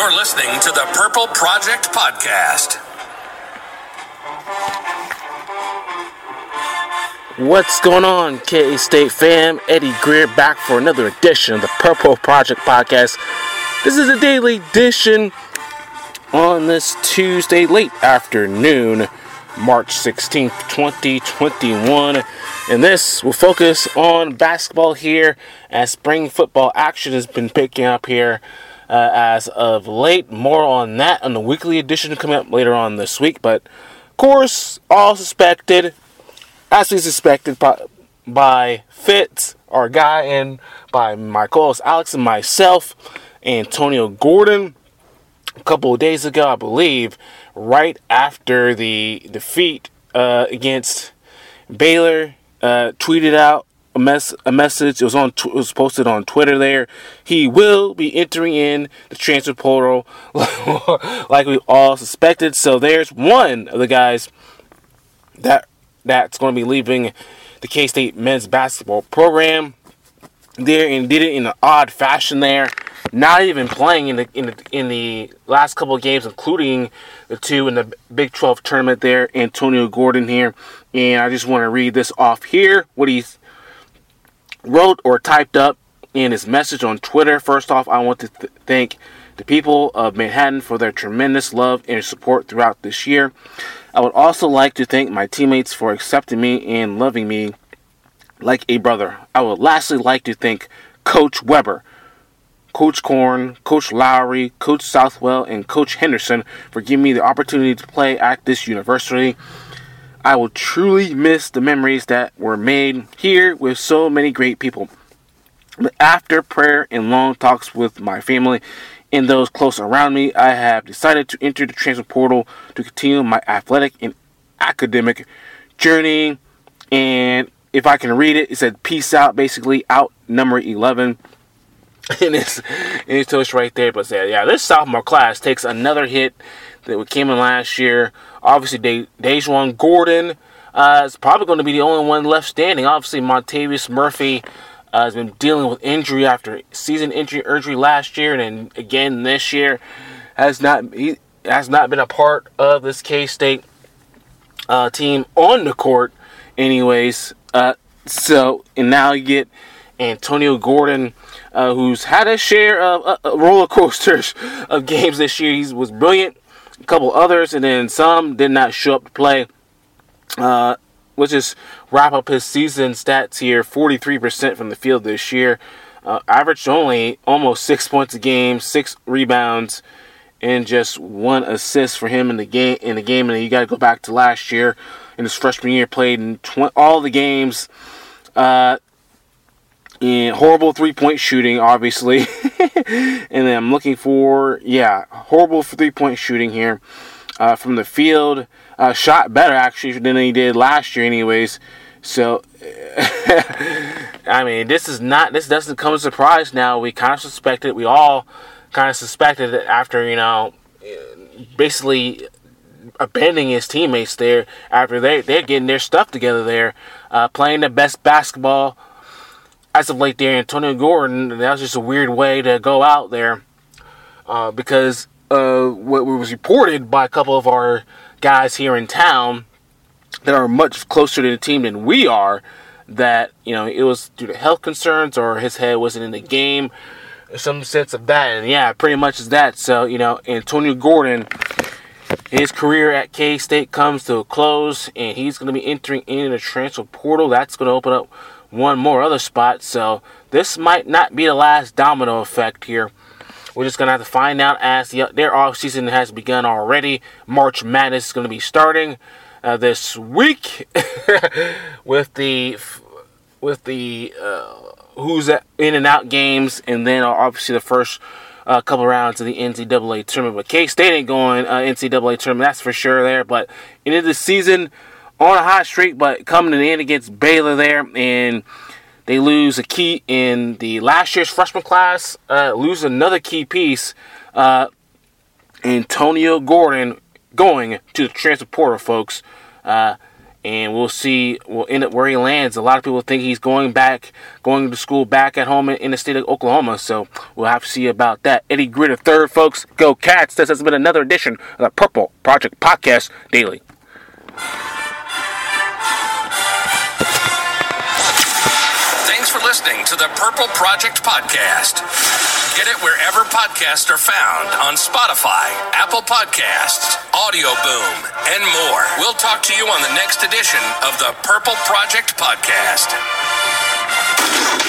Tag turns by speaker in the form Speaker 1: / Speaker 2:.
Speaker 1: You're listening to the Purple Project Podcast.
Speaker 2: What's going on, K-State fam? Eddie Greer back for another edition of the Purple Project Podcast. This is a daily edition on this Tuesday late afternoon, March 16th, 2021. And this will focus on basketball here as spring football action has been picking up here as of late. More on that on the weekly edition coming up later on this week. But, of course, as we suspected by Fitz, our guy, and by my co-host Alex and myself, Antonio Gordon, a couple of days ago, I believe, right after the defeat against Baylor, tweeted out a message. It was posted on Twitter there. He will be entering in the transfer portal like we all suspected. So there's one of the guys that's going to be leaving the K-State men's basketball program there, and did it in an odd fashion there. Not even playing in the last couple of games, including the two in the Big 12 tournament there. Antonio Gordon here, and I just want to read this off here, what he wrote or typed up in his message on Twitter. First off, I want to thank the people of Manhattan for their tremendous love and support throughout this year. I would also like to thank my teammates for accepting me and loving me like a brother. I would lastly like to thank Coach Weber, Coach Korn, Coach Lowry, Coach Southwell, and Coach Henderson for giving me the opportunity to play at this university. I will truly miss the memories that were made here with so many great people. But after prayer and long talks with my family and those close around me, I have decided to enter the transfer portal to continue my athletic and academic journey. And if I can read it, it said, peace out, basically, out number 11. And it's toast right there. But yeah, this sophomore class takes another hit that came in last year. Obviously, Dejuan Gordon is probably going to be the only one left standing. Obviously, Montavious Murphy has been dealing with injury after season injury last year, and then again this year. He has not been a part of this K-State team on the court, anyways. And now you get Antonio Gordon, who's had a share of roller coasters of games this year. He was brilliant. A couple others, and then some did not show up to play. Let's just wrap up his season stats here. 43% from the field this year. Averaged only almost 6 points a game, 6 rebounds, and just 1 assist for him in the game. And you got to go back to last year. In his freshman year, played in all the games. And horrible three-point shooting, obviously. And then I'm looking for, horrible three-point shooting here. From the field, shot better, actually, than he did last year anyways. So, I mean, this doesn't come as a surprise now. We kind of suspected, we all kind of suspected that after, basically abandoning his teammates there, after they're getting their stuff together there, playing the best basketball as of late there. Antonio Gordon, that was just a weird way to go out there, because what was reported by a couple of our guys here in town that are much closer to the team than we are, that, it was due to health concerns or his head wasn't in the game, some sense of that. And yeah, pretty much is that. So, Antonio Gordon, his career at K-State comes to a close, and he's going to be entering in the transfer portal. That's going to open up one more other spot. So this might not be the last domino effect here. We're just going to have to find out as their offseason has begun already. March Madness is going to be starting this week with the who's in and out games, and then obviously the first couple rounds of the NCAA tournament. But K-State ain't going NCAA tournament, that's for sure there. But into the season on a hot streak, but coming to the end against Baylor there, and they lose a key in the last year's freshman class, lose another key piece, Antonio Gordon going to the transfer portal, folks. and we'll see. We'll end up where he lands. A lot of people think he's going to school back at home in the state of Oklahoma. So we'll have to see about that. Eddie Gritter III, folks. Go Cats! This has been another edition of the Purple Project Podcast Daily.
Speaker 1: Thanks for listening to the Purple Project Podcast. Get it wherever podcasts are found on Spotify, Apple Podcasts, Audio Boom, and more. We'll talk to you on the next edition of the Purple Project Podcast.